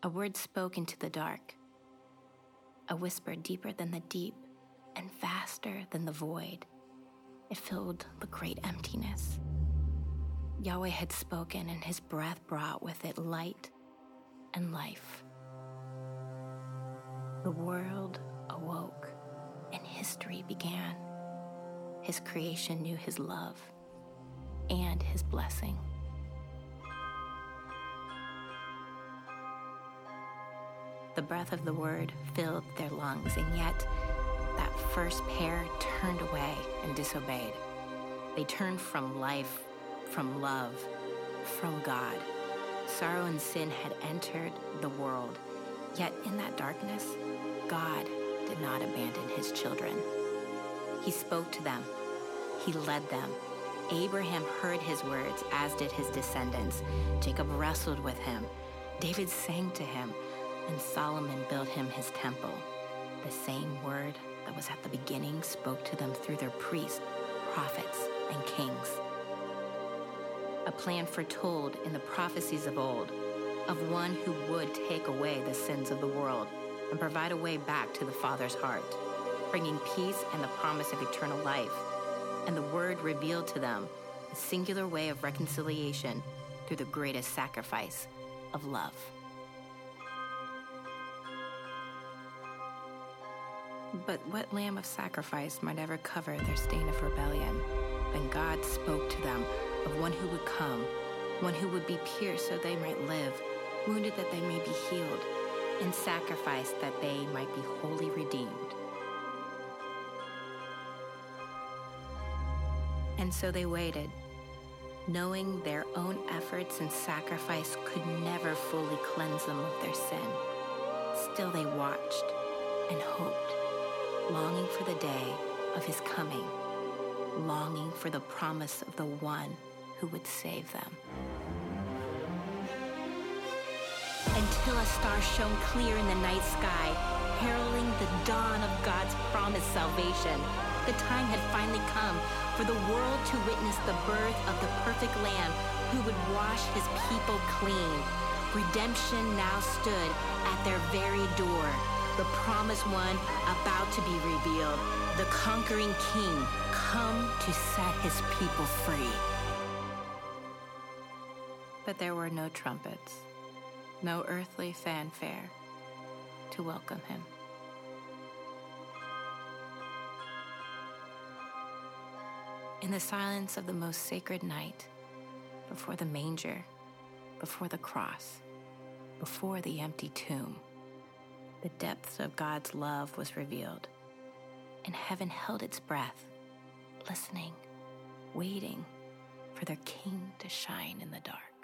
A word spoke into the dark, a whisper deeper than the deep and vaster than the void. It filled the great emptiness. Yahweh had spoken, and his breath brought with it light and life. The world awoke, and history began. His creation knew his love and his blessing. The breath of the word filled their lungs, and yet that first pair turned away and disobeyed. They turned from life, from love, from God. Sorrow and sin had entered the world, yet in that darkness, God did not abandon his children. He spoke to them. He led them. Abraham heard his words, as did his descendants. Jacob wrestled with him. David sang to him, and Solomon built him his temple. The same word that was at the beginning spoke to them through their priests, prophets, and kings. A plan foretold in the prophecies of old, of one who would take away the sins of the world and provide a way back to the Father's heart, bringing peace and the promise of eternal life. And the word revealed to them a singular way of reconciliation through the greatest sacrifice of love. But what lamb of sacrifice might ever cover their stain of rebellion? Then God spoke to them of one who would come, one who would be pierced so they might live, wounded that they may be healed, and sacrificed that they might be wholly redeemed. And so they waited, knowing their own efforts and sacrifice could never fully cleanse them of their sin. Still they watched and hoped, longing for the day of his coming, longing for the promise of the one who would save them. Until a star shone clear in the night sky, heralding the dawn of God's promised salvation, the time had finally come for the world to witness the birth of the perfect Lamb who would wash his people clean. Redemption now stood at their very door. The promised one about to be revealed, the conquering king, come to set his people free. But there were no trumpets, no earthly fanfare to welcome him. In the silence of the most sacred night, before the manger, before the cross, before the empty tomb, the depths of God's love was revealed, and heaven held its breath, listening, waiting for their king to shine in the dark.